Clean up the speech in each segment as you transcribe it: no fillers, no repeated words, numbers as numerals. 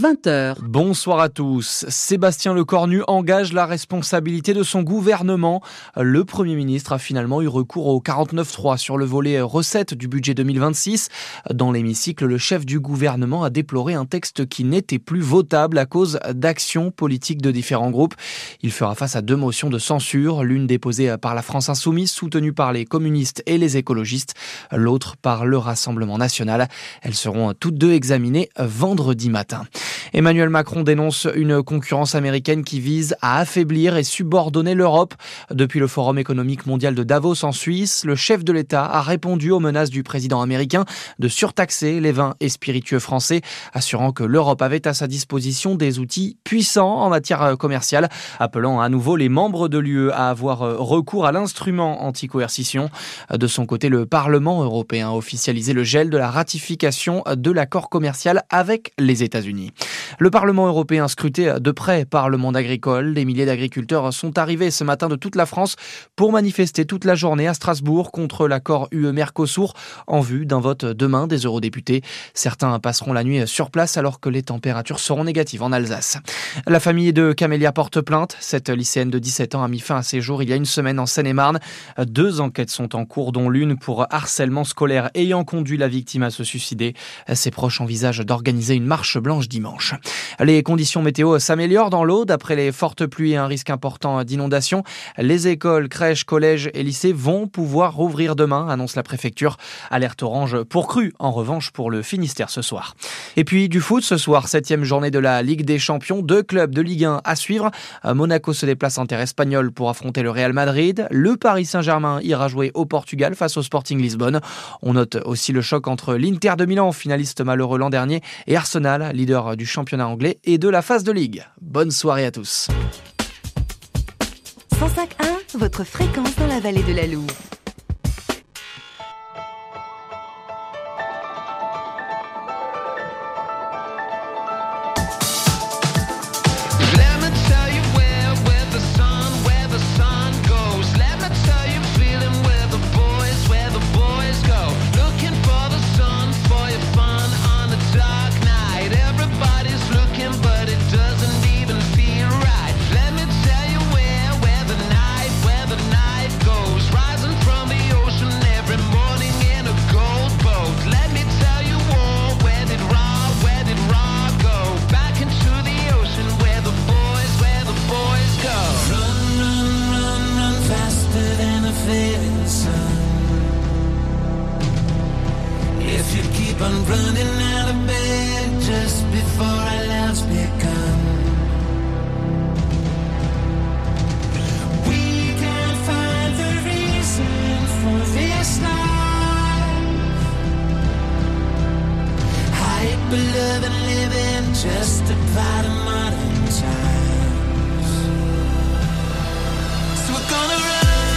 20h. Bonsoir à tous. Sébastien Lecornu engage la responsabilité de son gouvernement. Le Premier ministre a finalement eu recours au 49.3 sur le volet recettes du budget 2026. Dans l'hémicycle, le chef du gouvernement a déploré un texte qui n'était plus votable à cause d'actions politiques de différents groupes. Il fera face à 2 motions de censure, l'une déposée par la France Insoumise, soutenue par les communistes et les écologistes, l'autre par le Rassemblement national. Elles seront toutes 2 examinées vendredi matin. Emmanuel Macron dénonce une concurrence américaine qui vise à affaiblir et subordonner l'Europe. Depuis le Forum économique mondial de Davos en Suisse, le chef de l'État a répondu aux menaces du président américain de surtaxer les vins et spiritueux français, assurant que l'Europe avait à sa disposition des outils puissants en matière commerciale, appelant à nouveau les membres de l'UE à avoir recours à l'instrument anti-coercition. De son côté, le Parlement européen a officialisé le gel de la ratification de l'accord commercial avec les États-Unis. Le Parlement européen scruté de près par le monde agricole. Des milliers d'agriculteurs sont arrivés ce matin de toute la France pour manifester toute la journée à Strasbourg contre l'accord UE-Mercosur en vue d'un vote demain des eurodéputés. Certains passeront la nuit sur place alors que les températures seront négatives en Alsace. La famille de Camélia porte plainte. Cette lycéenne de 17 ans a mis fin à ses jours il y a une semaine en Seine-et-Marne. 2 enquêtes sont en cours, dont l'une pour harcèlement scolaire ayant conduit la victime à se suicider. Ses proches envisagent d'organiser une marche blanche dimanche. Les conditions météo s'améliorent dans l'Aude après les fortes pluies et un risque important d'inondation. Les écoles, crèches, collèges et lycées vont pouvoir rouvrir demain, annonce la préfecture. Alerte orange pour crue, en revanche pour le Finistère ce soir. Et puis du foot ce soir, 7e journée de la Ligue des Champions. 2 clubs de Ligue 1 à suivre. Monaco se déplace en terre espagnole pour affronter le Real Madrid. Le Paris Saint-Germain ira jouer au Portugal face au Sporting Lisbonne. On note aussi le choc entre l'Inter de Milan, finaliste malheureux l'an dernier, et Arsenal, leader du championnat anglais et de la phase de ligue. Bonne soirée à tous. 105.1, votre fréquence dans la vallée de la Loue. I'm running out of bed just before our lives begun. We can't find the reason for this life. Hyper-love and living just a part of modern times. So we're gonna run.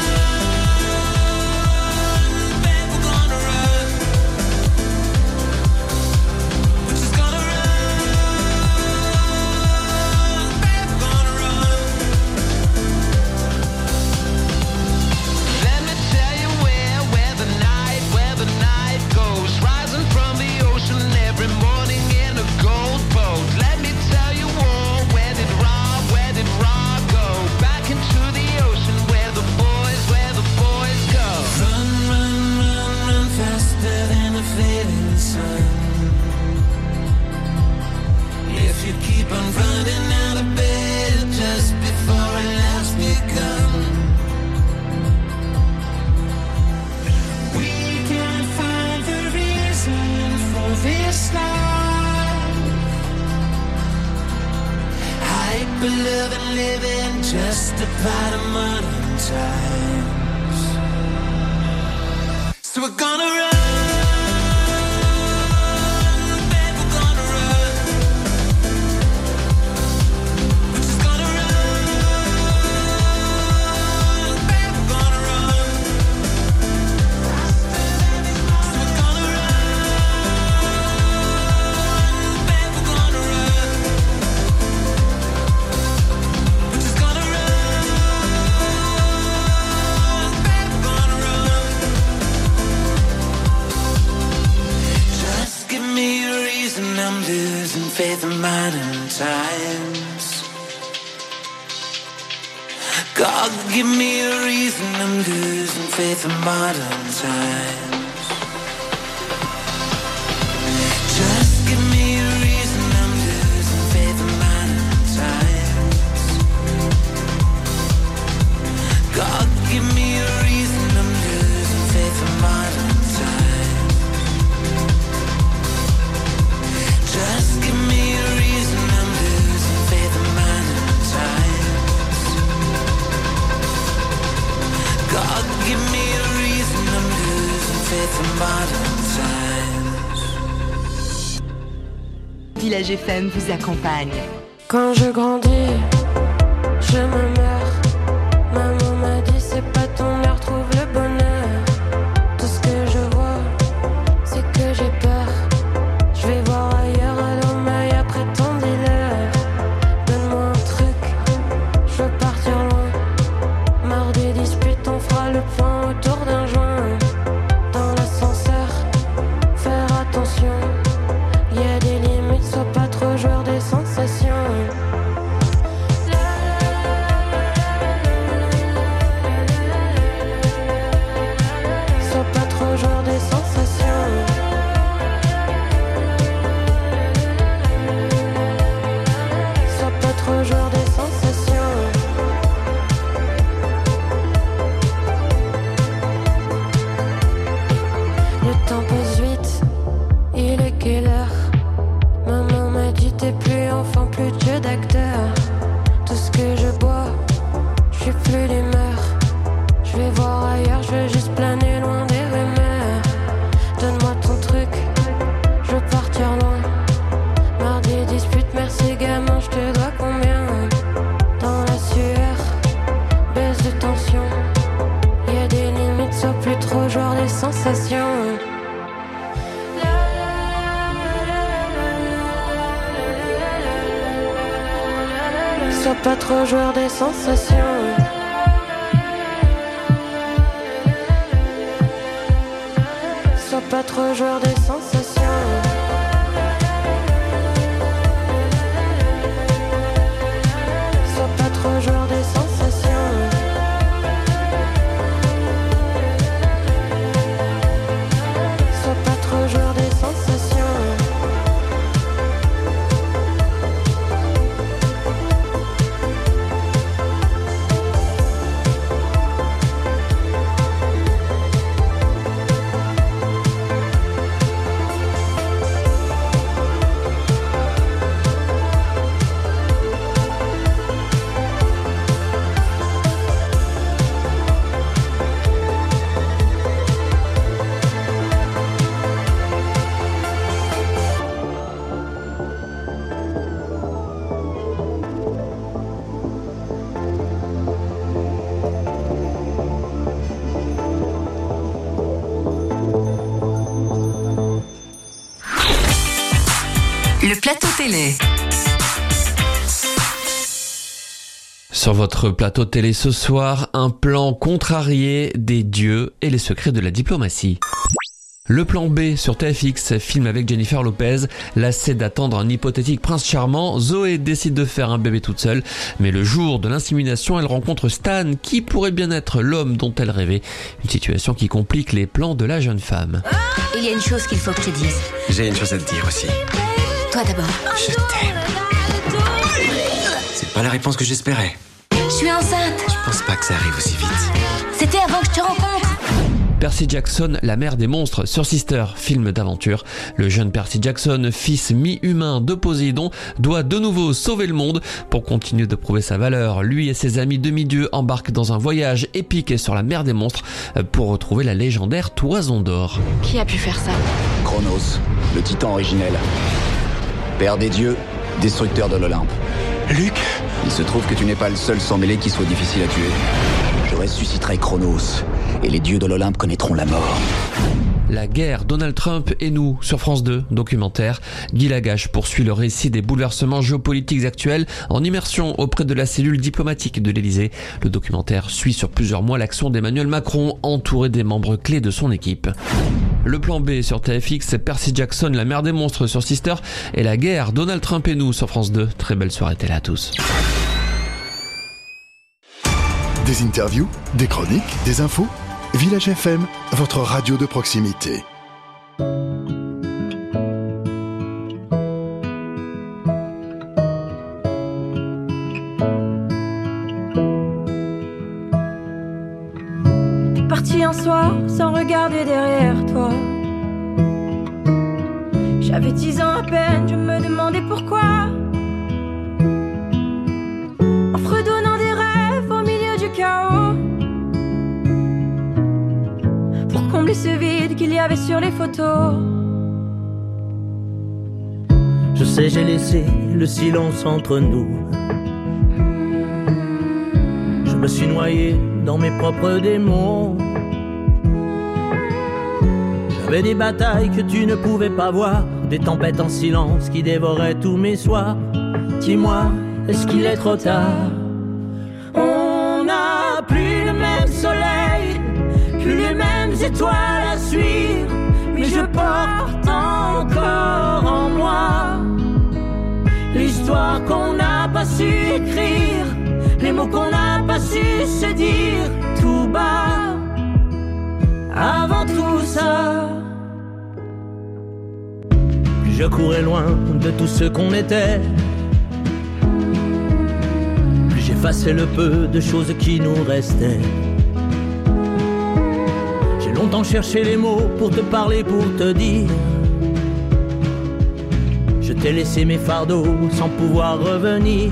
Love and living just a part of modern times. So we're gonna run. faith in modern times. God, give me a reason, I'm losing faith in modern times. Just give me a reason, I'm losing faith in modern times. God, give me a reason, I'm losing faith in modern times. Just give me a reason, I'm losing faith in modern times. God, give me a reason, I'm losing faith in modern times. Village FM vous accompagne. Quand je grandis, je me meurs. Maman m'a dit c'est pas ton heure, trouve le bonheur. Tout ce que je vois, c'est que j'ai peur. Je vais voir ailleurs, alors maille après ton dealer. Donne-moi un truc, je veux partir loin. Marre des disputes, on fera le point autour d'un joint. Dans l'ascenseur, faire attention. Y a des limites, sois pas trop joueur des sensations. Sois pas trop joueur des sensations. Sois pas trop joueur des sensations. Le temps passe vite, il est quelle heure? Maman m'a dit t'es plus enfant, plus de jeu d'acteur. Tout ce que je bois, je suis plus d'humeur. Je vais voir ailleurs, je veux juste planer loin des rumeurs. Donne-moi ton truc, je veux partir loin. Marre des disputes, merci gamin, je te dois combien? Dans la sueur, baisse de tension. Y a des limites, sois plus trop joueur des sensations. Sois pas trop joueur des sensations. Sois pas trop joueur des sensations. Sois pas trop joueur des sensations. Sois pas trop joueur des sensations. Le plateau télé. Sur votre plateau télé ce soir, un plan contrarié des dieux et les secrets de la diplomatie. Le plan B sur TFX, film avec Jennifer Lopez. Lassée d'attendre un hypothétique prince charmant, Zoé décide de faire un bébé toute seule. Mais le jour de l'insémination, elle rencontre Stan, qui pourrait bien être l'homme dont elle rêvait. Une situation qui complique les plans de la jeune femme. Il y a une chose qu'il faut que je te dise. J'ai une chose à te dire aussi. Toi d'abord. Je t'aime. C'est pas la réponse que j'espérais. Je suis enceinte. Je pense pas que ça arrive aussi vite. C'était avant que je te rencontre. Percy Jackson, la mère des monstres, sur Sister, film d'aventure. Le jeune Percy Jackson, fils mi-humain de Poséidon, doit de nouveau sauver le monde. Pour continuer de prouver sa valeur, lui et ses amis demi-dieux embarquent dans un voyage épique sur la mer des monstres pour retrouver la légendaire Toison d'Or. Qui a pu faire ça? Chronos, le titan originel. Père des dieux, destructeur de l'Olympe. Luc, Il se trouve que tu n'es pas le seul sans mêlée qui soit difficile à tuer. Je ressusciterai Chronos, et les dieux de l'Olympe connaîtront la mort. La guerre, Donald Trump et nous, sur France 2, documentaire. Guy Lagache poursuit le récit des bouleversements géopolitiques actuels en immersion auprès de la cellule diplomatique de l'Elysée. Le documentaire suit sur plusieurs mois l'action d'Emmanuel Macron, entouré des membres clés de son équipe. Le plan B sur TFX, Percy Jackson, La mer des monstres sur Sister et La guerre, Donald Trump et nous sur France 2. Très belle soirée télé à tous. Des interviews, des chroniques, des infos. Village FM, votre radio de proximité. Parti un soir sans regarder derrière toi. J'avais 10 ans à peine, je me demandais pourquoi. En fredonnant des rêves au milieu du chaos, pour combler ce vide qu'il y avait sur les photos. Je sais, j'ai laissé le silence entre nous. Je me suis noyé dans mes propres démons. J'avais des batailles que tu ne pouvais pas voir, des tempêtes en silence qui dévoraient tous mes soirs. Dis-moi, est-ce qu'il est trop tard? On n'a plus le même soleil, plus les mêmes étoiles à suivre, mais je porte encore en moi l'histoire qu'on n'a pas su écrire, les mots qu'on n'a pas su se dire tout bas. Avant tout ça, plus je courais loin de tout ce qu'on était, plus j'effaçais le peu de choses qui nous restaient. J'ai longtemps cherché les mots pour te parler, pour te dire. Je t'ai laissé mes fardeaux sans pouvoir revenir.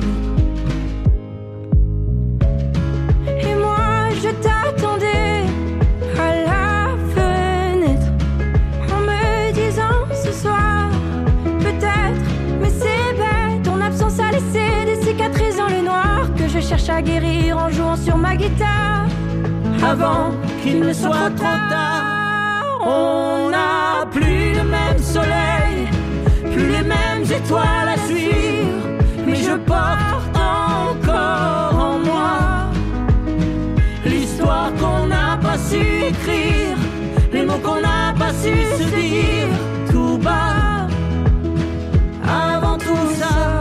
Et moi je t'attendais à la fenêtre, en me disant ce soir peut-être, mais c'est bête, ton absence a laissé des cicatrices dans le noir que je cherche à guérir en jouant sur ma guitare. Avant qu'il ne soit trop tard, on n'a plus le même soleil, plus les mêmes étoiles à suivre, mais je porte encore en moi l'histoire qu'on n'a pas su écrire, les mots qu'on n'a pas su se dire tout bas. Avant tout ça,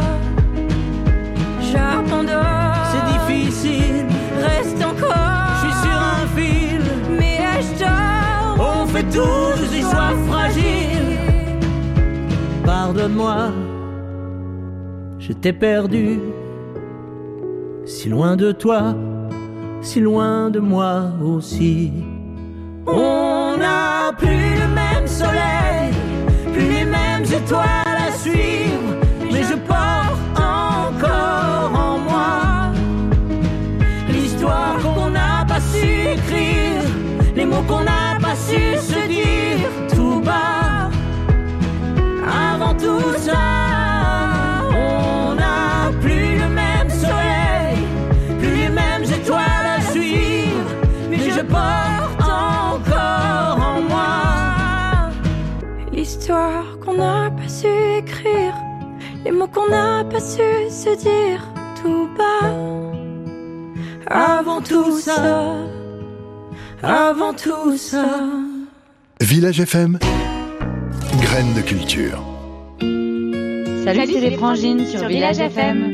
j'abandonne. C'est difficile, reste encore. Je suis sur un fil, mais ai-je tort? On fait tous des choix fragiles. Pardonne-moi, je t'ai perdu, si loin de toi, si loin de moi aussi. On n'a plus le même soleil, plus les mêmes étoiles à suivre, mais je porte encore en moi l'histoire qu'on n'a pas su écrire, les mots qu'on n'a pas su se dire tout bas. Avant tout ça, on n'a plus le même soleil, plus les mêmes étoiles à suivre, mais je porte encore en moi l'histoire qu'on n'a pas su écrire, les mots qu'on n'a pas su se dire tout bas. Avant tout ça, avant tout ça. Village FM, graines de culture. Salut, c'est les Frangines sur Village FM.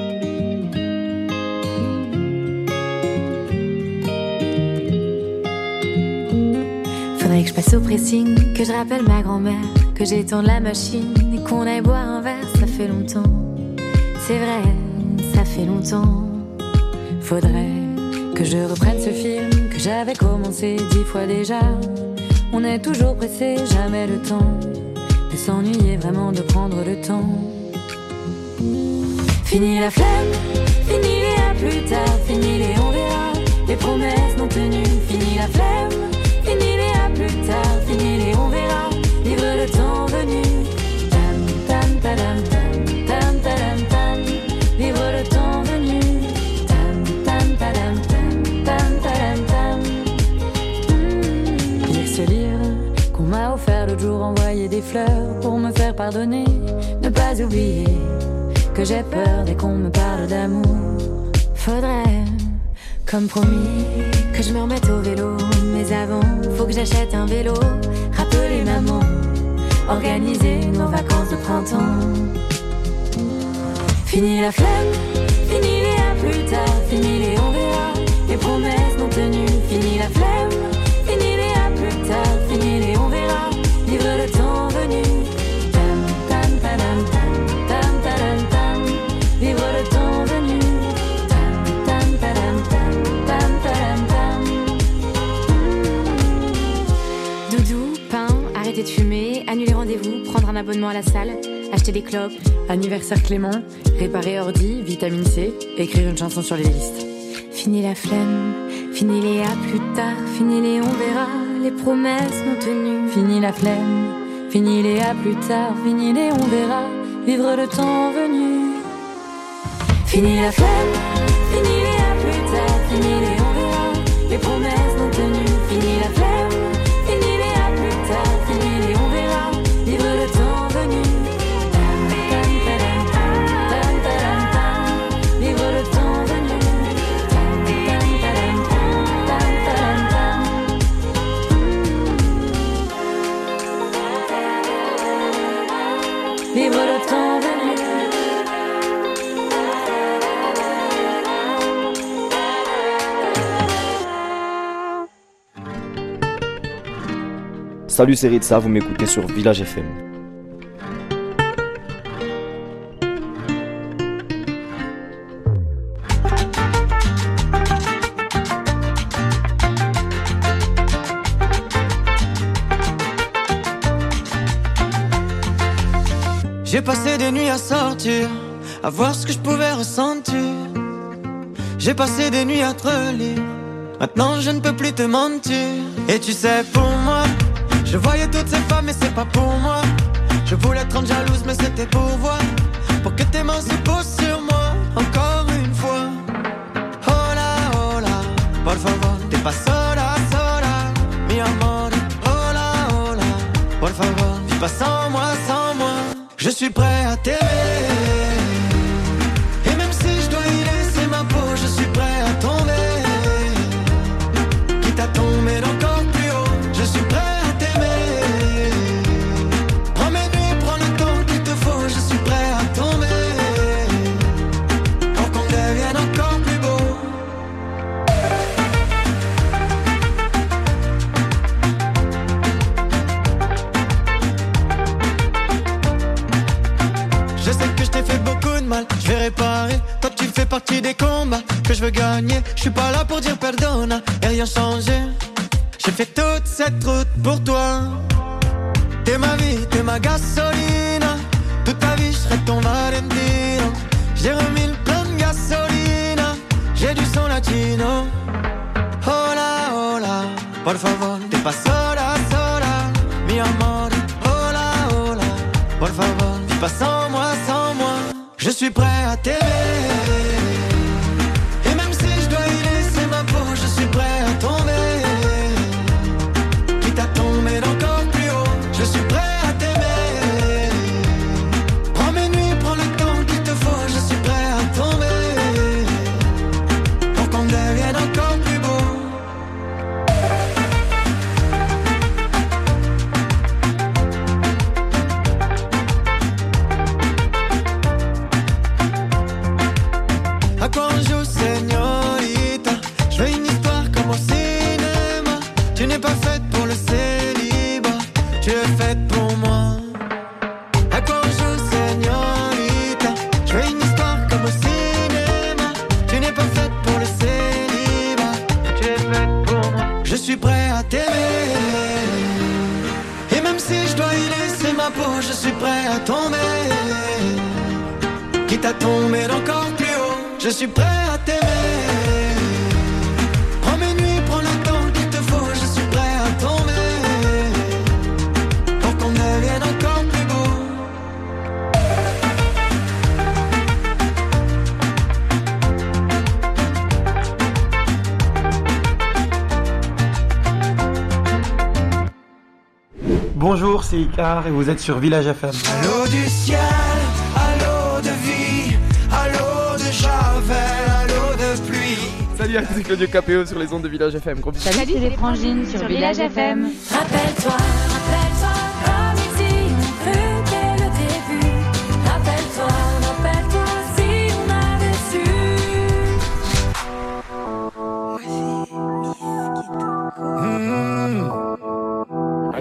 Faudrait que je passe au pressing, que je rappelle ma grand-mère, que j'étende la machine et qu'on aille boire un verre. Ça fait longtemps, c'est vrai, ça fait longtemps. Faudrait que je reprenne ce film que j'avais commencé 10 fois déjà. On est toujours pressé, jamais le temps de s'ennuyer, vraiment de prendre le temps. Fini la flemme, fini les à plus tard, fini les on verra, les promesses non tenues. Fini la flemme, fini les à plus tard, fini les on verra, vivre le temps venu. Tam tam tadam tam tam tadam tam, vivre le temps venu. Tam tam tadam tam tam tadam tam. Lire ce livre qu'on m'a offert l'autre jour, envoyer des fleurs pour me faire pardonner, ne pas oublier que j'ai peur dès qu'on me parle d'amour. Faudrait, comme promis, que je me remette au vélo, mais avant, faut que j'achète un vélo. Rappeler maman, organiser nos vacances de printemps. Fini la flemme, fini les à plus tard, fini les on verra, les promesses non tenues. Fini la flemme, fini les à plus tard, fini les on verra, vivre le temps venu. Tam tam tadam tam tam tadam tam, vivre le temps venu. Tam tam tadam tam tam tadam tam. Doudou, pain, arrêter de fumer, annuler rendez-vous, prendre un abonnement à la salle, acheter des clopes. Anniversaire Clément, réparer ordi, vitamine C, écrire une chanson sur les listes. Fini la flemme, fini les à plus tard, fini les on verra, les promesses non tenues. Fini la flemme, fini les à plus tard, fini les on verra, vivre le temps venu. Fini la flemme, fini les à plus tard, fini les on verra, les promesses non tenues. Fini la flemme, fini les à plus tard, fini les on verra, vivre le temps venu. Vivre le temps venu. Vivre le temps venu. Salut, c'est Ritza, vous m'écoutez sur Village FM. J'ai passé des nuits à sortir, à voir ce que je pouvais ressentir. J'ai passé des nuits à te relire, maintenant je ne peux plus te mentir. Et tu sais, pour moi, je voyais toutes ces femmes mais c'est pas pour moi. Je voulais te rendre jalouse mais c'était pour voir, pour que tes mains se posent sur moi, encore une fois. Hola, por favor, te pas sola, sola, mi amor. Hola, por favor, vis pas sans moi, sans moi. Je suis prêt à t'aimer, et même si je dois y laisser ma peau, je suis prêt à tomber, quitte à tomber d'encore plus haut. Je suis prêt à t'aimer, prends mes nuits, prends le temps qu'il te faut. Je suis prêt à tomber, pour qu'on devienne encore plus beau. Je sais que je t'ai fait beaucoup de mal, je vais réparer. Toi tu fais partie des combats que je veux gagner. Je suis pas là pour dire pardonne et rien changer. J'ai fait toute cette route pour toi. T'es ma vie, t'es ma gasolina. Toute ta vie je serai ton Valentino. J'ai remis le plein de gasolina. J'ai du son latino. Hola, por favor, te pas sola, sola, mi amor. Hola, por favor, vis pas sans moi, sans moi. Je suis prêt à t'aimer, et même si je dois y laisser ma peau, je suis prêt à tomber, quitte à tomber d'encore plus haut. Je suis prêt à t'aimer, prends mes nuits, prends le temps qu'il te faut. Je suis prêt à tomber, pour qu'on devienne encore plus beau. À quoi on joue, señorita? Je veux une histoire comme au cinéma. Tu n'es pas faite pour le célibat, tu es faite pour moi. À quoi on joue, señorita? Je veux une histoire comme au cinéma. Tu n'es pas faite pour le célibat, tu es faite pour moi. Je suis prêt à t'aimer, et même si je dois y laisser ma peau, je suis prêt à tomber, quitte à tomber d'encore plus haut. Je suis prêt à t'aimer, prends mes nuits, prends le temps qu'il te faut. Je suis prêt à tomber, pour qu'on devienne encore plus beau. Bonjour, c'est Icar et vous êtes sur Village FM. Allô du ciel, allô de vie, allô de javel, allô de pluie. Salut à tous, c'est Claudio Capéo sur les ondes de Village FM. Salut, c'est les Frangines sur Village FM. Rappelle-toi, rappelle-toi.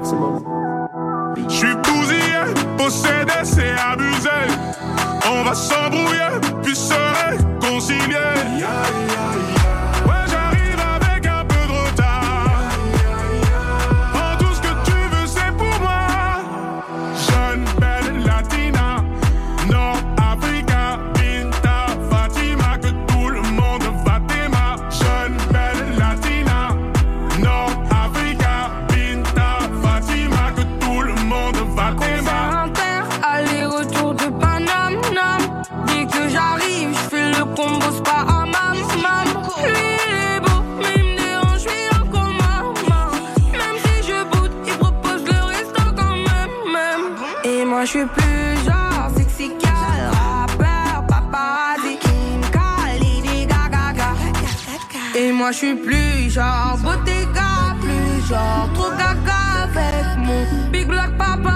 maximum. Je suis bousillé, possédé, c'est abusé. On va s'embrouiller, puis se réconcilier. Ouais, j'arrive avec un peu de retard. Prends tout ce que tu veux, c'est pour moi. Jeune, belle latina, Nord-Africa, Binta, Fatima, que tout le monde va t'aimer. Jeune, belle latina, Nord-Africa, Binta, Fatima, que tout le monde va t'aimer. Aller-retour de Paname, dès que j'arrive, je fais le combo spa à mam. Lui il est beau, mais il me dérange, je suis en coma. Même si je boude, il propose le resto quand même. Et moi je suis plus genre sexy gal, rappeur, paparazzi, Kim Khalid, Gaga. Et moi je suis plus genre Bottega, plus genre trop gaga avec mon big black papa.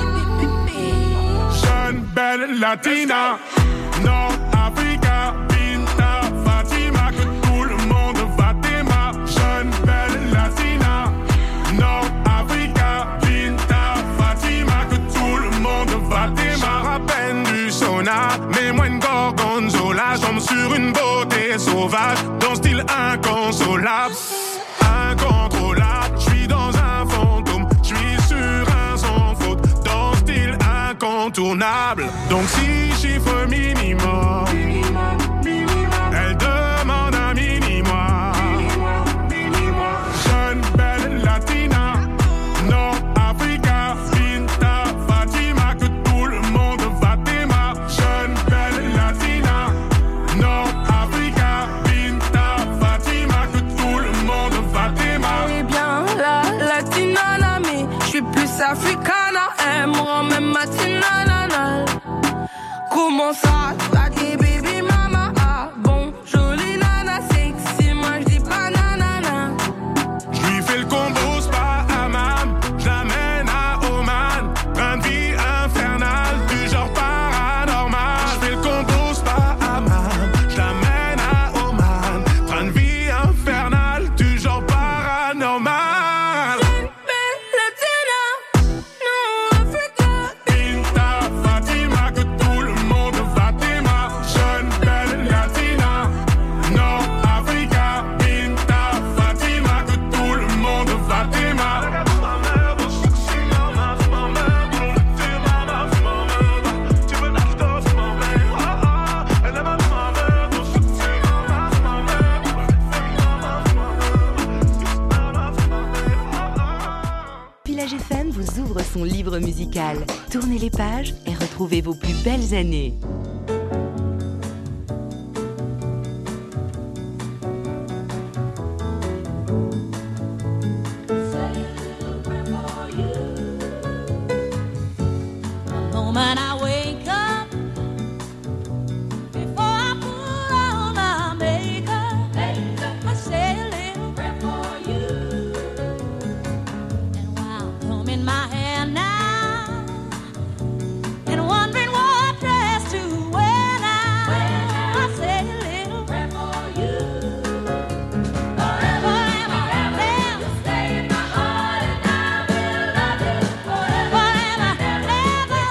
Jeune, belle latina, Nord-Africa, Binta, Fatima, que tout le monde va t'aimer. Jeune, belle latina, Nord-Africa, Binta, Fatima, que tout le monde va t'aimer. Je rappelle du sauna, mais moi une gorgonzola. Je tombe sur une beauté sauvage, d'un style inconsolable, incontrôlable. Je suis dans un fantôme, je suis sur un sans faute, dans style incontournable. Donc si chiffre minimum, elle demande un mini-moi. Jeune, belle latina, Nord-Africa, Binta, Fatima, que tout le monde va t'aimer. Jeune, belle latina, Nord-Africa, Binta, Fatima, que tout le monde va t'aimer. Eh bien, la latina, là, mais je suis plus africana. Elle me rend même matinale. Comment ça, t'as des baby mama? Ah bon, jolie nana, sexy, moi je dis pas nanana. Je lui fais le combo spa à Mam, je l'amène à Oman. Train de vie infernal, du genre paranormal. Je fais le combo spa à Mam, je l'amène à Oman. Train de vie infernal, du genre paranormal. Binta, Fatima, que tout le monde va t'aimer. Jeune, belle latina, Nord-Africa, Binta, Fatima, que tout le monde va t'aimer. Village FM vous ouvre son livre musical. Tournez les pages et retrouvez vos plus belles années. Moment I wake up, before I put on my makeup, I say a little prayer for you. And while combing my hair now, and wondering what dress to wear now, I say a little prayer for you. Forever and ever, you stay in my heart, and I will love you forever and ever.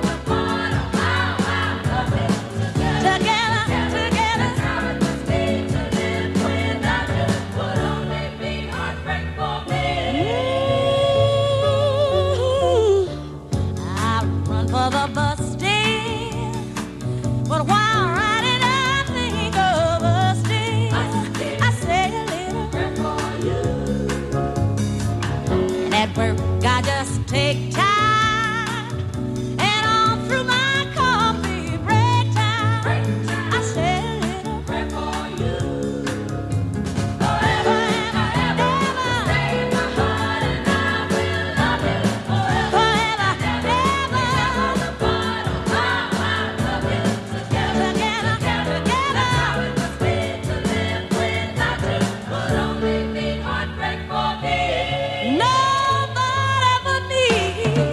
For the bus stand, but while riding I think of us still. I say a little prayer for you. And at work I just take time, and all through my coffee break time, I say a little prayer for you. Forever and ever, stay in my heart, and I will love you forever and ever. Nobody but me.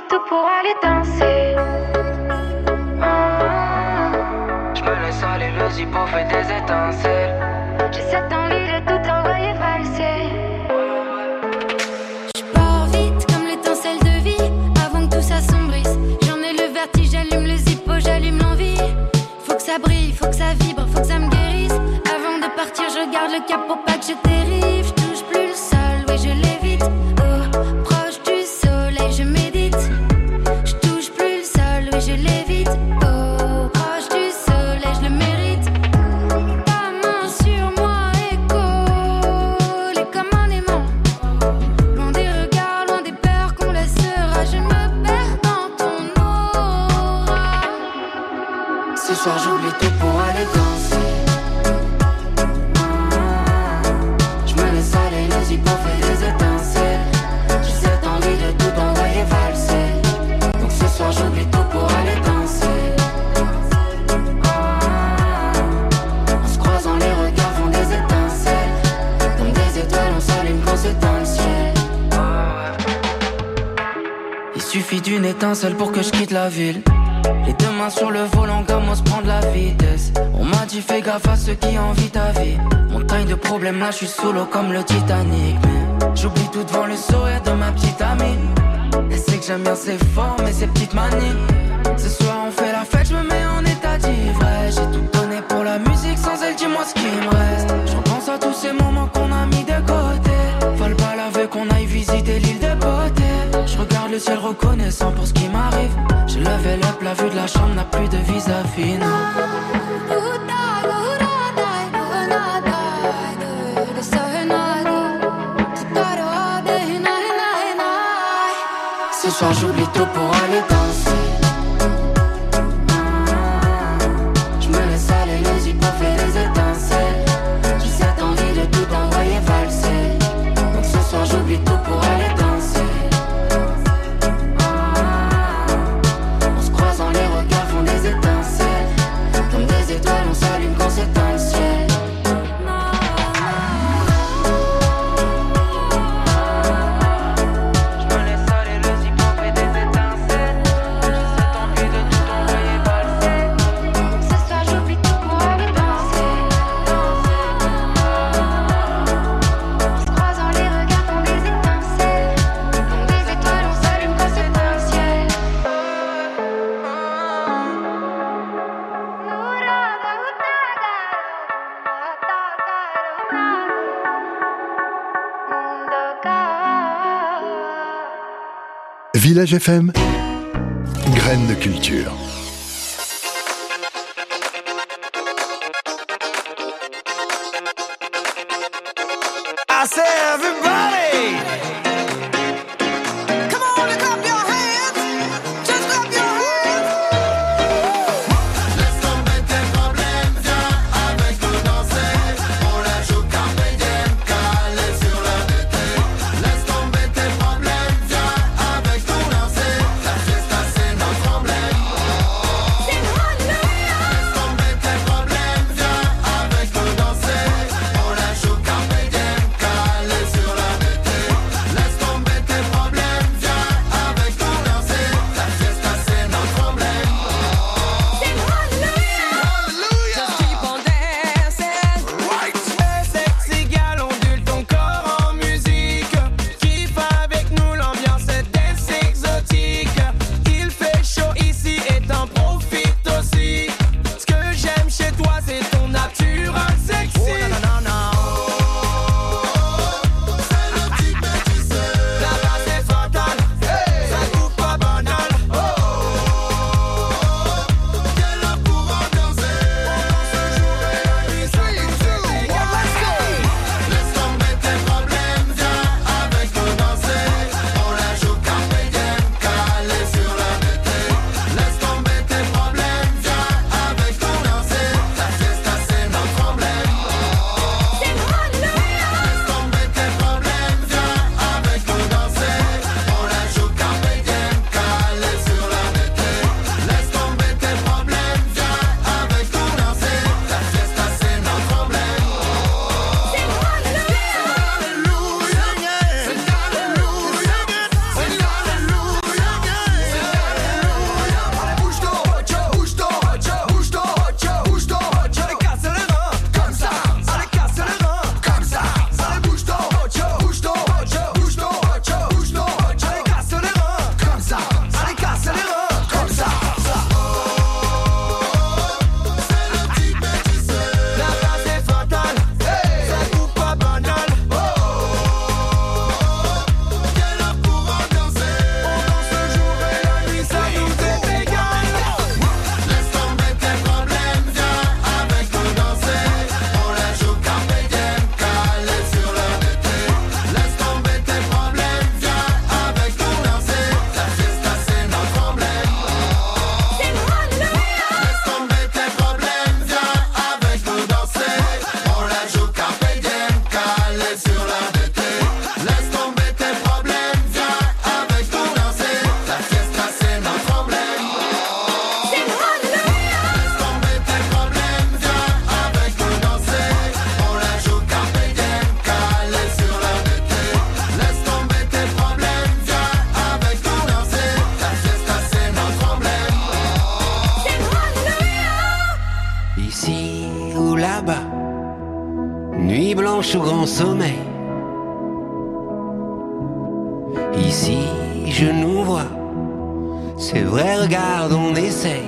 j'oublie tout pour aller danser. Je me laisse aller, le zippo fait des étincelles. J'ai cette envie de tout envoyer valser. Je pars vite comme l'étincelle de vie, avant que tout s'assombrisse. J'en ai le vertige, j'allume le zippo, j'allume l'envie. Faut que ça brille, faut que ça vibre, faut que ça me guérisse. Avant de partir, je garde le cap pour pas que je dérive. Je touche plus le sol, oui je l'évite. Oh, proche du soleil, je médite. Je touche plus le sol, oui je l'évite. Oh, proche du soleil, je le mérite. Ta main sur moi et collée comme un aimant. Loin des regards, loin des peurs qu'on laissera. Je me perds dans ton aura. Ce soir j'oublie tout pour aller danser. Je me laisse aller, le zippo fait des étincelles. J'ai cette envie de tout envoyer valser. Donc ce soir j'oublie tout pour aller danser. En se croisant les regards font des étincelles. Comme des étoiles on s'allume quand c'est dans le ciel. Il suffit d'une étincelle pour que je quitte la ville. Les deux mains sur le volant, gamin se prend de la vitesse. On m'a dit fais gaffe à ceux qui envient ta vie. Montagne de problèmes, là je suis sous l'eau comme le Titanic. Mais j'oublie tout devant le sourire de ma petite amie. Elle sait que j'aime bien ses formes et ses petites manies. Ce soir on fait la fête, je me mets en état d'ivresse. J'ai tout donné pour la musique, sans elle dis-moi ce qui me reste. Je repense à tous ces moments qu'on a mis de côté. Fallait pas laver qu'on aille visiter l'île de beauté. Je regarde le ciel reconnaissant pour ce qui m'arrive. J'ai levé up, la vue de la chambre n'a plus de vis-à-vis, non. Ce soir j'oublie tout pour aller danser. Je me laisse aller, le zippo fait des étincelles. J'ai cette envie de tout envoyer valser. Donc ce soir j'oublie tout pour aller danser. En se croisant les regards font des étincelles. Comme des étoiles on s'allume quand c'est dans le ciel. Village FM, graines de culture. I say everybody, come on and clap your hands, just clap your hands. Laisse tomber tes problèmes, viens avec nous danser. On la joue carpe diem, calé sur la DT. Laisse tomber tes problèmes, viens avec nous danser. La fiesta c'est notre emblème. Laisse tomber tes problèmes, viens avec nous danser. On la joue carpe diem, calé sur la sommeil. Ici, je nous vois. C'est vrai, regarde, on essaye.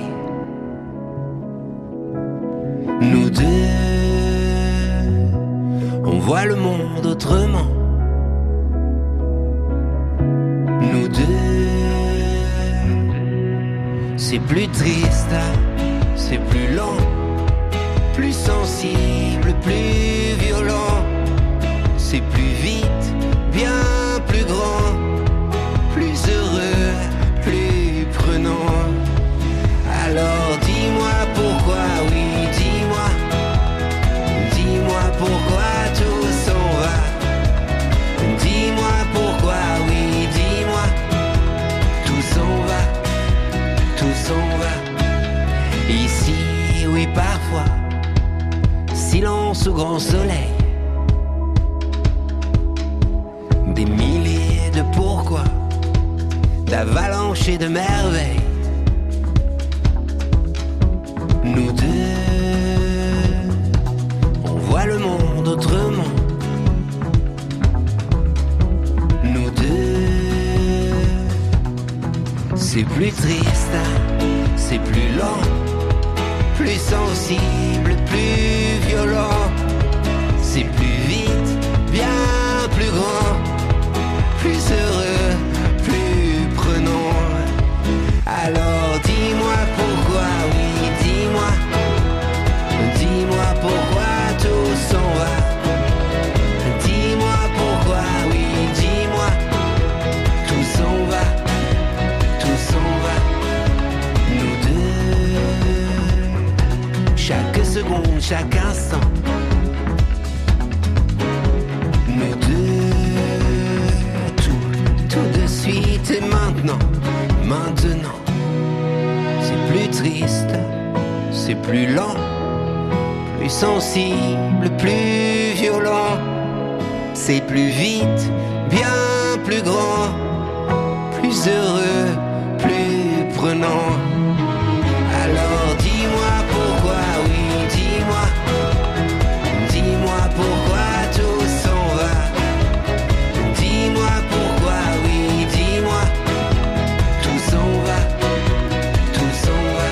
Nous deux, on voit le monde autrement. Nous deux, c'est plus triste, c'est plus lent, plus sensible, plus violent. C'est plus vite, bien plus grand, plus heureux, plus prenant. Alors dis-moi pourquoi, oui, dis-moi, dis-moi pourquoi tout s'en va. Dis-moi pourquoi, oui, dis-moi, tout s'en va, tout s'en va. Ici, oui, parfois, silence au grand soleil. Des milliers de pourquoi, d'avalanches et de merveilles. Nous deux, on voit le monde autrement. Nous deux, c'est plus triste, c'est plus lent, plus sensible, plus violent. C'est plus vite, bien plus grand, plus heureux, plus prenant. Alors dis-moi pourquoi, oui, dis-moi, dis-moi pourquoi tout s'en va. Dis-moi pourquoi, oui, dis-moi, tout s'en va, tout s'en va. Nous deux, chaque seconde, chaque instant. Nous deux, tout de suite et maintenant, maintenant. C'est plus triste, c'est plus lent, plus sensible, plus violent. C'est plus vite, bien plus grand, plus heureux, plus prenant. Alors dis-moi pourquoi, oui, dis-moi, dis-moi pourquoi tout s'en va. Dis-moi pourquoi, oui, dis-moi, tout s'en va, tout s'en va.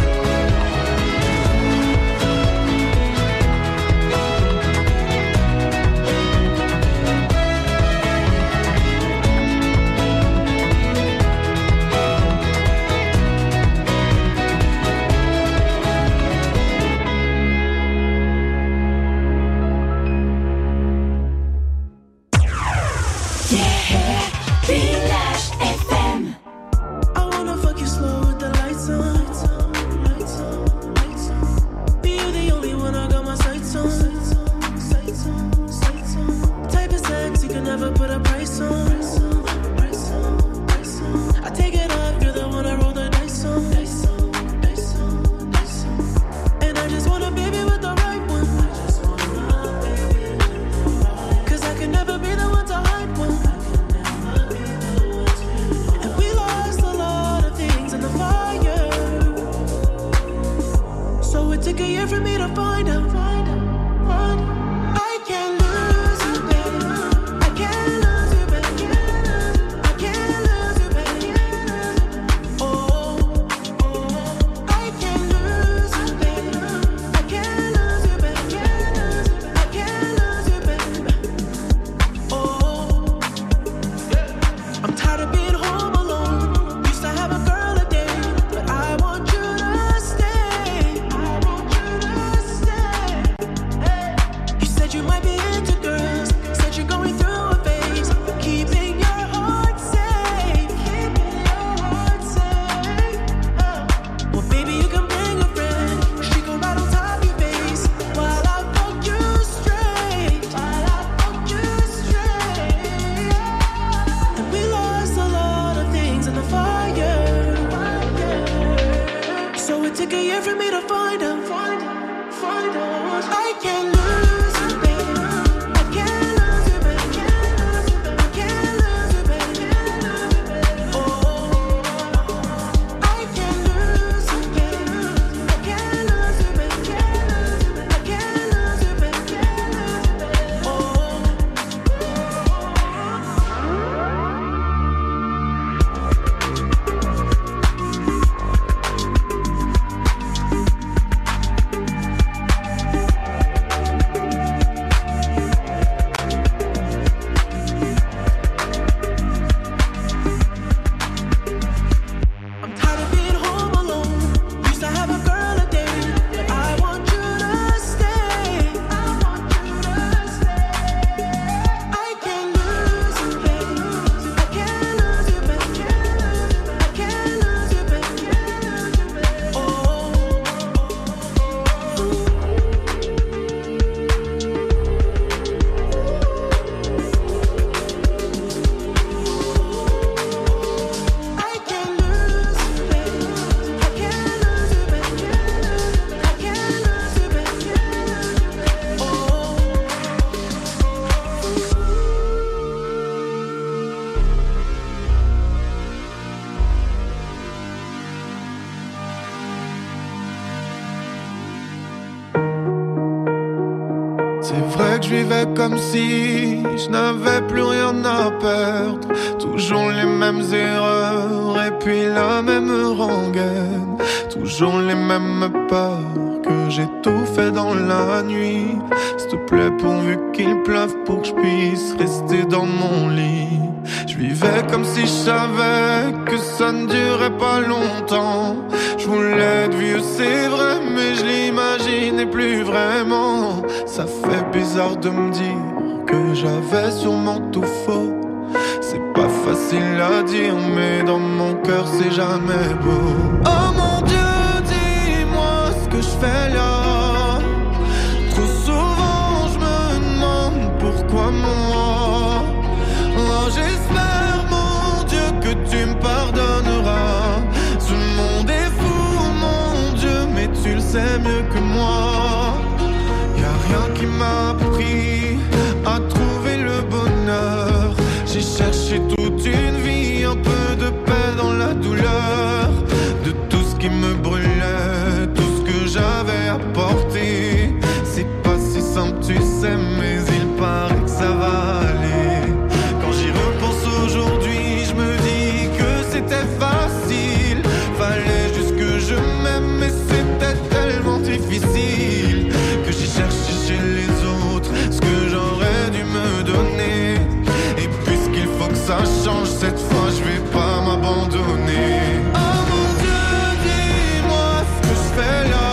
que je vivais comme si je n'avais plus rien à perdre. Toujours les mêmes erreurs et puis la même rengaine. Toujours les mêmes peurs que j'étouffais dans la nuit. S'il te plaît, pourvu qu'il pleuve pour que je puisse rester dans mon lit. Je vivais comme si je savais que ça ne durait pas longtemps. Je voulais être vieux, c'est vrai, mais je l'imaginais plus vraiment. Ça fait bizarre de me dire que j'avais sûrement tout faux. C'est pas facile à dire, mais dans mon cœur c'est jamais beau. Oh mon Dieu, dis-moi ce que je fais là. Trop souvent je me demande pourquoi moi. Oh, j'espère mon Dieu que tu me pardonneras. Ce monde est fou mon Dieu, mais tu le sais mieux que moi. Y'a rien qui m'a appris à trouver le bonheur. J'ai cherché toute une vie, un peu de paix dans la douleur. De tout ce qui me brûlait, tout ce que j'avais apporté. C'est pas si simple tu sais, mais il paraît que ça va aller. Quand j'y repense aujourd'hui, je me dis que c'était facile. Fallait juste que je m'aime, mais c'était tellement difficile. Que j'ai cherché chez les autres ce que j'aurais dû me donner. Et puisqu'il faut que ça change, cette fois je vais pas m'abandonner. Oh mon Dieu, dis-moi ce que je fais là.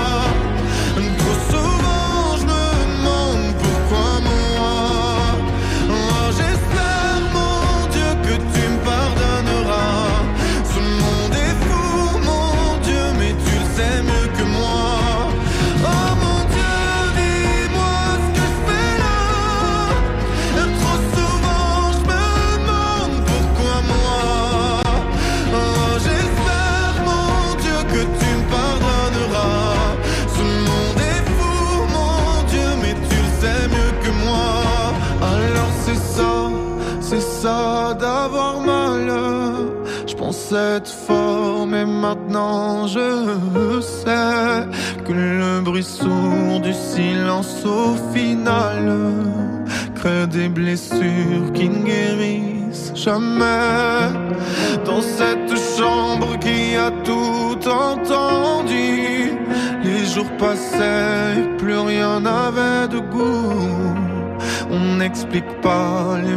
Trop souvent je me demande pourquoi moi. Oh, j'espère mon Dieu que tu me pardonneras. Ce monde est fou mon Dieu, mais tu le sais mieux que moi. Oh mon Dieu, dis-moi ce que je fais là. Trop souvent je me demande pourquoi moi. Oh, j'espère mon Dieu que tu me pardonneras. Ce monde est fou mon Dieu, mais tu le sais mieux que moi. Alors c'est ça d'avoir mal. Je pensais être fort, mais maintenant je sais que le bruit sourd du silence au final crée des blessures qui ne guérissent jamais. Dans cette chambre qui a tout entendu, les jours passaient et plus rien n'avait de goût. On n'explique pas les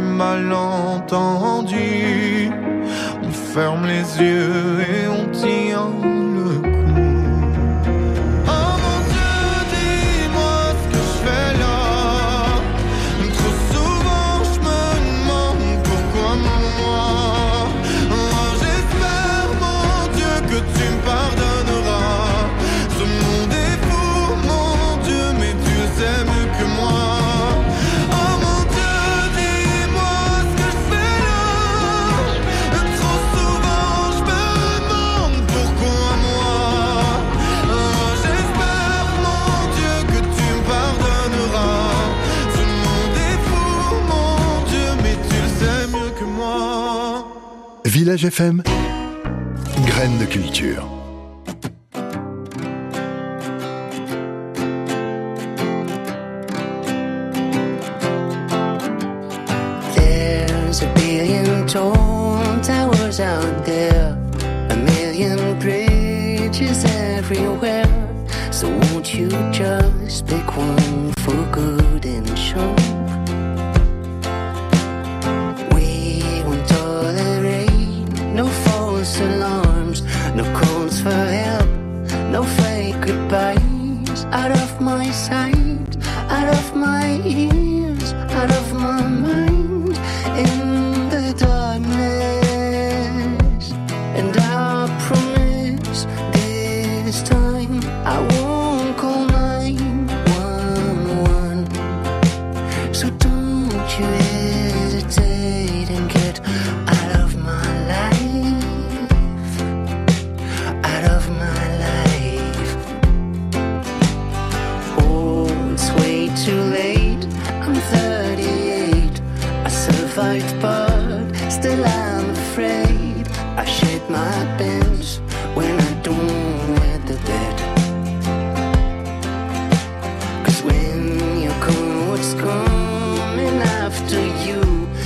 malentendus. On ferme les yeux et on tient le coup. Oh mon Dieu, dis-moi ce que je fais là. Trop souvent je me demande pourquoi moi. Oh, j'espère mon Dieu que tu me pardonneras. Ce monde est fou mon Dieu, mais tu le sais mieux que moi. Village FM, graines de culture. There's a billion tall towers out there, a million bridges everywhere. So won't you just pick one for good and sure? No false alarms, no calls for help, no fake goodbyes. Out of my sight, out of my ears, out of my mind, in the darkness. And I promise this time I won't call 911. So don't you hesitate and get out of my life. Too late, I'm 38. I survived, but still I'm afraid. I shake my pants when I don't wear the bed. 'Cause when you're gone, what's gone?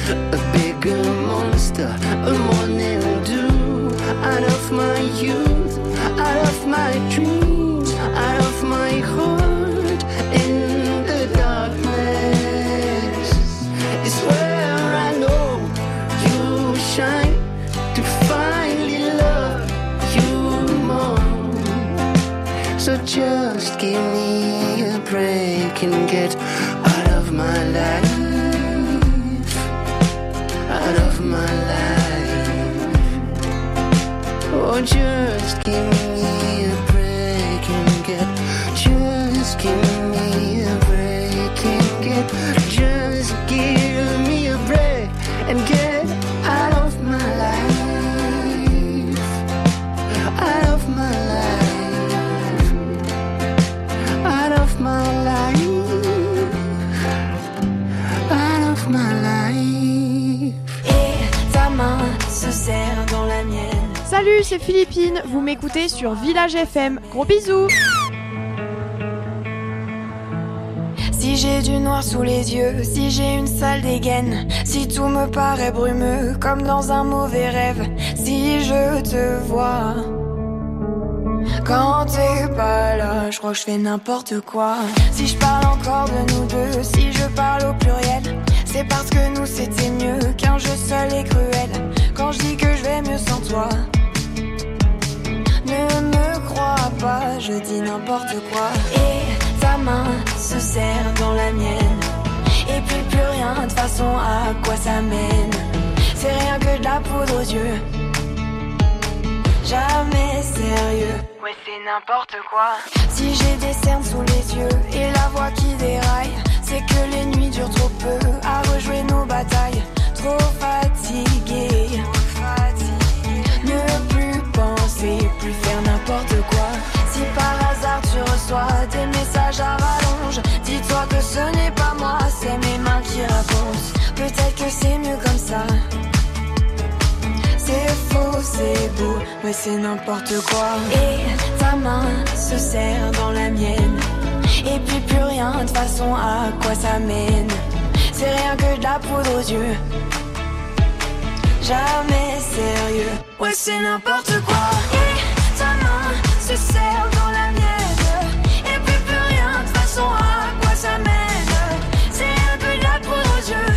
a bigger monster, a morning dew. Out of my youth, out of my dreams, out of my heart, in the darkness is where I know you shine, to finally love you more. So just give me a break and get out of my life, out of my life. Oh, just give me a break and get, just give me a break and get, just give me a break and get out of my life, out of my life, out of my life, out of my life. Et ta main se serre dans la mienne. Salut, c'est Philippine, vous m'écoutez sur Village FM. Gros bisous. Si j'ai du noir sous les yeux, si j'ai une sale dégaine, si tout me paraît brumeux comme dans un mauvais rêve, si je te vois quand t'es pas là, je crois que je fais n'importe quoi. Si je parle encore de nous deux, si je parle au pluriel, c'est parce que nous c'était mieux qu'un jeu seul et cruel. Quand je dis que je vais mieux sans toi, ne me crois pas, je dis n'importe quoi. Et ta main se serre dans la mienne, et puis plus rien, de façon à quoi ça mène. C'est rien que de la poudre aux yeux, jamais sérieux. Ouais, c'est n'importe quoi. Si j'ai des cernes sous les yeux et la voix qui déraille, c'est que les nuits durent trop peu à rejouer nos batailles. Trop fatigué, ne plus penser, plus faire n'importe quoi. Si par hasard tu reçois des messages à rallonge, dis-toi que ce n'est pas moi, c'est mes mains qui racontent. Peut-être que c'est mieux comme ça. C'est faux, c'est beau, mais c'est n'importe quoi. Et ta main se serre dans la mienne, et puis plus rien, de façon à quoi ça mène. C'est rien que de la poudre aux yeux, jamais sérieux. Ouais, c'est n'importe quoi. Et ta main se serre dans la mienne, et puis plus rien, de façon à quoi ça mène. C'est rien que de la poudre aux yeux,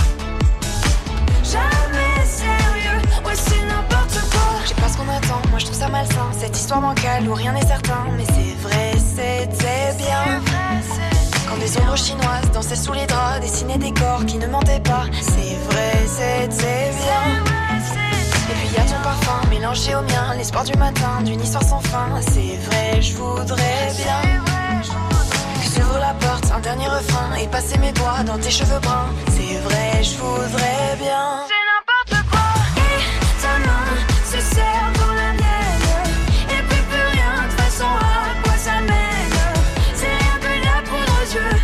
jamais sérieux. Ouais, c'est n'importe quoi. Je sais pas ce qu'on attend, moi je trouve ça malsain, cette histoire bancale où rien n'est certain. Mais c'est vrai, c'était bien. Quand des ombres chinoises dansaient sous les draps, dessinaient des corps qui ne mentaient pas. C'est vrai, c'était bien. Et puis y a ton parfum mélangé au mien, l'espoir du matin, d'une histoire sans fin. C'est vrai, je voudrais bien que s'ouvre la porte, un dernier refrain, et passer mes doigts dans tes cheveux bruns. C'est vrai, je voudrais bien. C'est n'importe quoi. Et ta main se serre dans la mienne, et puis plus rien, de façon à quoi ça mène. C'est rien que de la poudre aux yeux,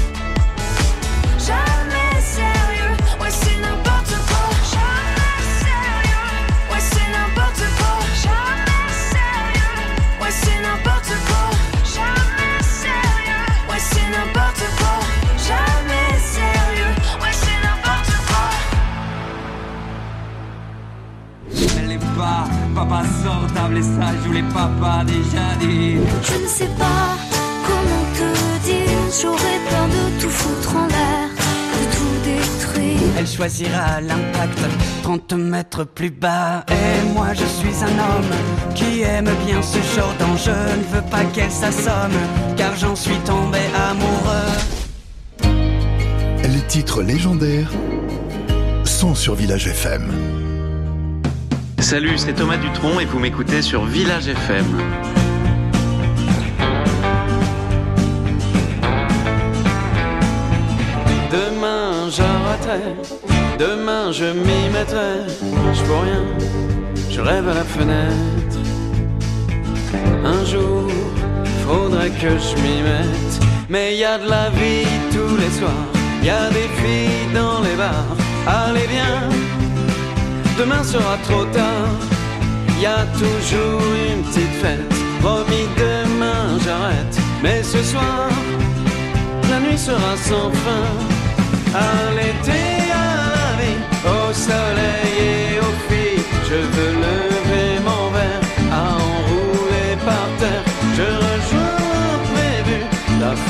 jamais sérieux. Ouais, c'est n'importe quoi. Jamais sérieux. Ouais, c'est n'importe quoi. Jamais sérieux. Ouais, c'est n'importe quoi. Jamais sérieux. Ouais, c'est n'importe quoi. Jamais sérieux. Ouais, c'est n'importe quoi. Elle n'est pas papa sortable et ça je voulais papa déjà dit. Je ne sais pas comment te dire, j'aurais peur de tout foutre en l'air, de tout détruire. Elle choisira l'impact 30 mètres plus bas. Et moi je suis un homme qui aime bien ce genre d'enjeu. Je ne veux pas qu'elle s'assomme, car j'en suis tombé amoureux. Les titres légendaires sont sur Village FM. Salut, c'est Thomas Dutronc et vous m'écoutez sur Village FM. Demain j'arrêterai, demain je m'y mettrai. Je vois rien, je rêve à la fenêtre. Un jour, faudrait que je m'y mette. Mais y a de la vie tous les soirs, y a des filles dans les bars. Allez viens, demain sera trop tard. Y a toujours une petite fête. Promis demain j'arrête, mais ce soir la nuit sera sans fin. À l'été, à la vie,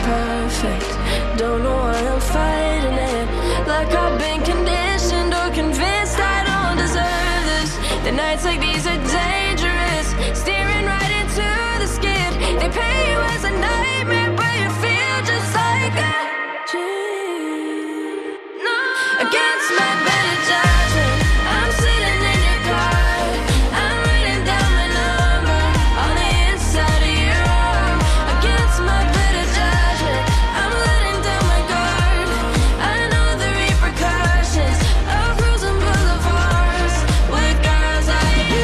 perfect. Don't know why I'm fighting it. Like I've been conditioned or convinced I don't deserve this. The nights like these are dangerous, staring right into the skid. They pay you as a nightmare, but you feel just like a dream. No, against my better judgment, I'm sitting in your car. I'm writing down my number on the inside of your arm. Against my better judgment, I'm letting down my guard. I know the repercussions of cruising boulevards with guys like you.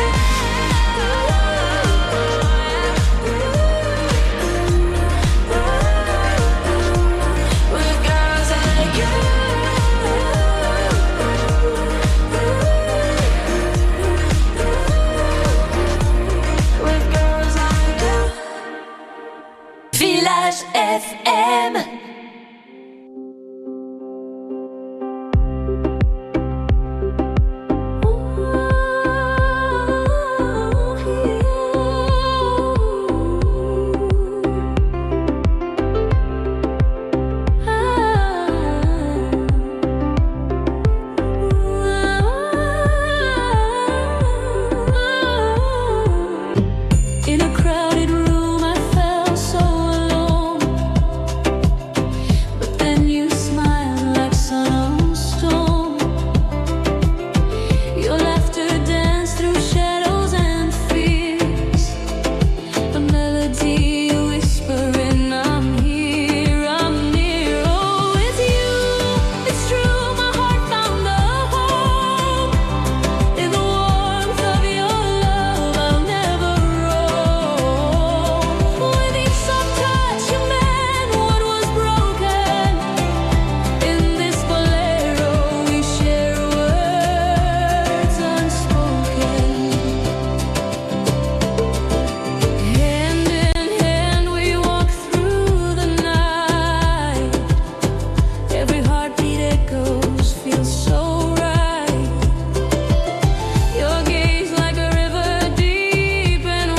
With guys like you. With girls like you. Village FM. In a crowded room, I felt so alone. But then you smiled like sun on stone. Your laughter danced through shadows and fears. A melody whispering, I'm here, I'm near. Oh, it's you, it's true, my heart found a home. In the warmth of your love, I'll never roam. With each soft touch, you mend what was broken. In this bolero, we share words unspoken. Hand in hand, we walk through the night. Every heartbeat echoes, feels so right. Your gaze like a river deep and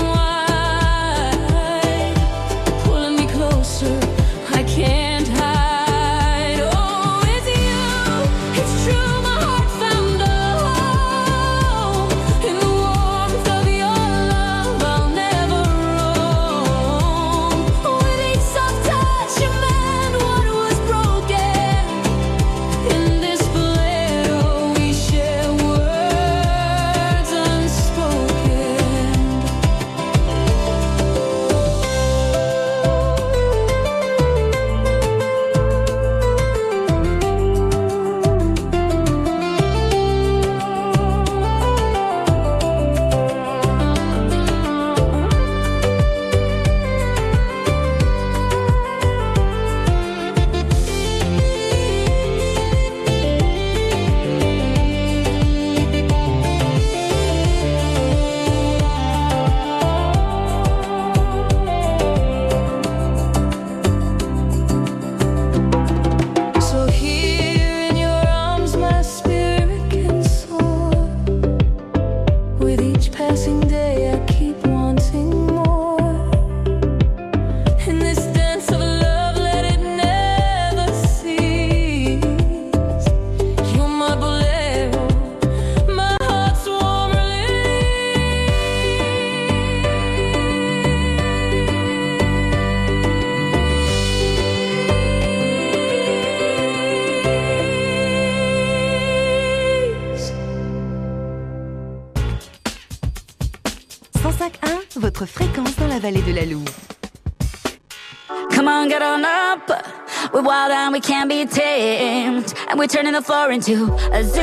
wide, pulling me closer, I can't hide. Oh, it's you, it's true, my heart found a home. In the warmth of your love, I'll never roam. With each soft touch, you mend what was broken. In this bolero, we share words unspoken. So here in your arms, my spirit can soar. With each passing day, I keep wanting more. In this dance of love, let it never cease. You're my bolero, my heart's warm release. 105.1, votre fréquence dans la vallée de la Loue. Come on, get on up. We're wild and we can't be tamed. And we're turning the floor into a zoo.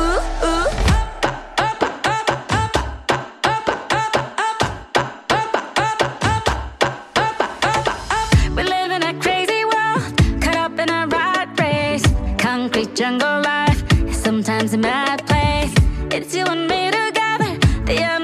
We live in a crazy world, caught up in a rat race. Concrete jungle life is sometimes a mad place. It's you and me together, the